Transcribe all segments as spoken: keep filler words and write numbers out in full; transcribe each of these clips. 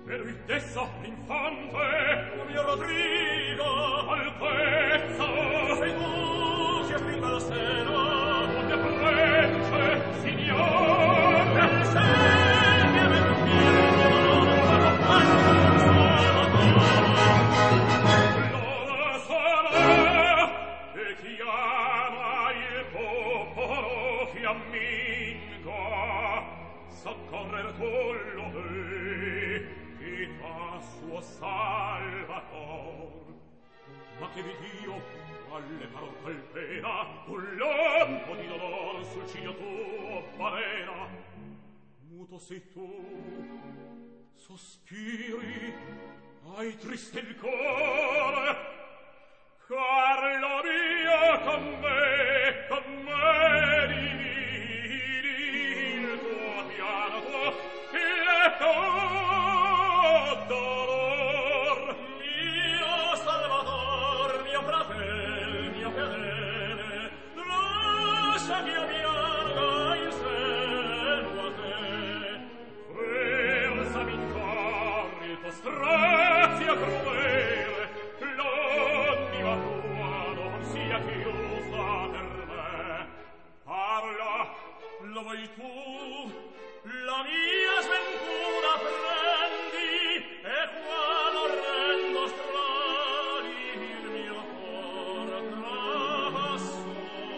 e lui stesso l'infante, o mio Rodrigo, altezza, sei tu che prima la sera, o mia prince, signore, sei mia mentira, lo sarà che chiama il popolo fiammingo, soccorrer collo che fa suo salvator. Ma che v'io alle parol calpena un lampo di dolor sul ciglio tuo balena. Muto sei tu, sospiri, hai triste il cuore, Carlo mio, con me, con me dividi il tuo pianto, il tuo dolor. Mio Salvator, mio fratel, mio fedele, lasciami a pianga in seno a te. Versami in cor il tuo strazio crudele, l'anima tua non sia chiusa per me. Parla, lo vuoi tu, la mia sventura prendi, e qual orrendo strali il mio cor trapassò.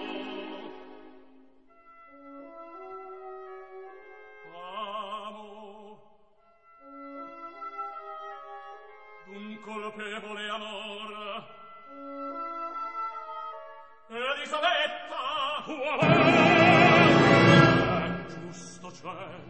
Amo d'un colpevole amor, Elisabetta, tua giusto ciel,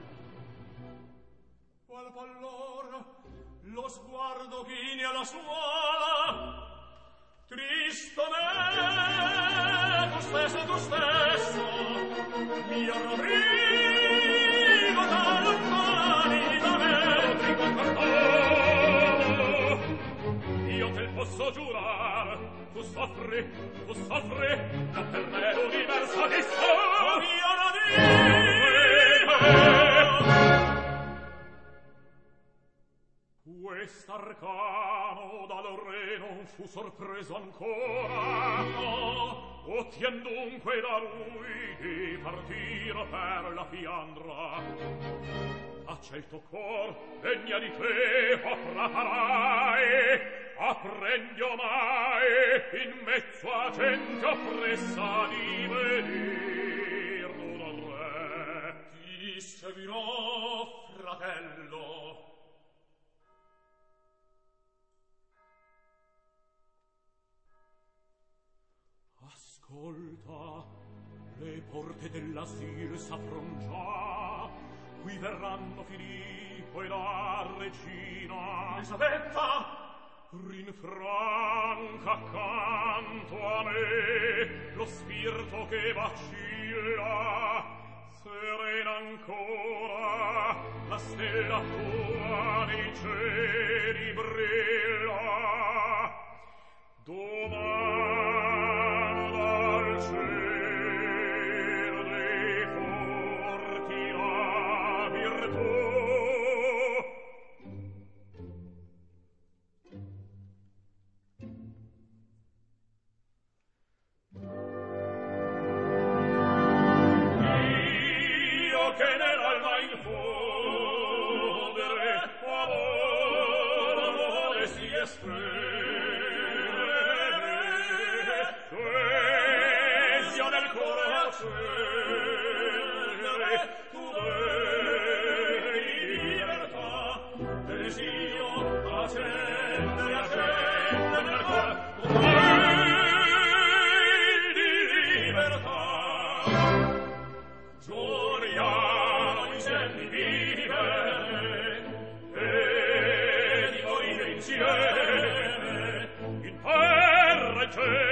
qual pallor lo sguardo chini alla suola, tristo me, tu stesso, tu stesso, mio Rodrigo, da lontani da me, Rodrigo perdono, io te posso giurar, tu soffri, tu soffri, ma per me l'universo ti sta, mio Rodrigo. Quest'arcano dal re non fu sorpreso ancora, o tien dunque da lui di partir per la Fiandra. Accelto cor, degna di te, appreparai, apprendi mai, in mezzo a gente oppressa di venir d'un re. Ti servirò, fratello. Ascolta, le porte dell'asil s'apron già, qui verranno Filippo e la regina. Elisabetta! Rinfranca accanto a me lo spirito che vacilla, serena ancora la stella tua nei cieli brilla. Domanda al cielo dei forti la virtù. Io che nell'alma infondere amore si esprime, tu vedi libertà, desio accende, accende nel cuore, tu vedi libertà. Giuriamo insieme di vivere e di morire insieme in terra e cielo.